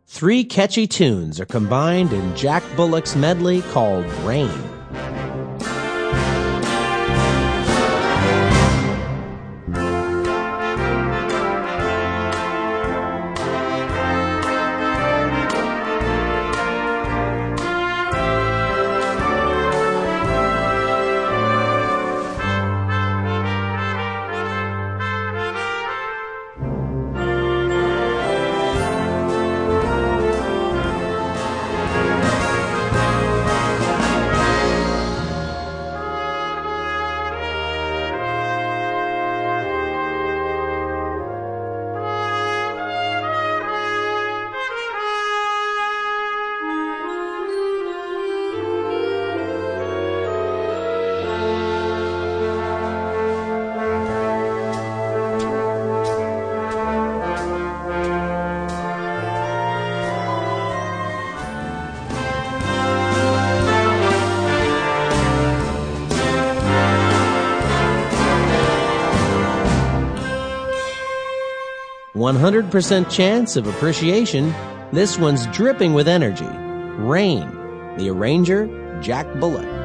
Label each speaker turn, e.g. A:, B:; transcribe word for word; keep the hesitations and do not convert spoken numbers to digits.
A: Three catchy tunes are combined in Jack Bullock's medley called Rain. one hundred percent chance of appreciation. This one's dripping with energy. Rain. The arranger, Jack Bullock.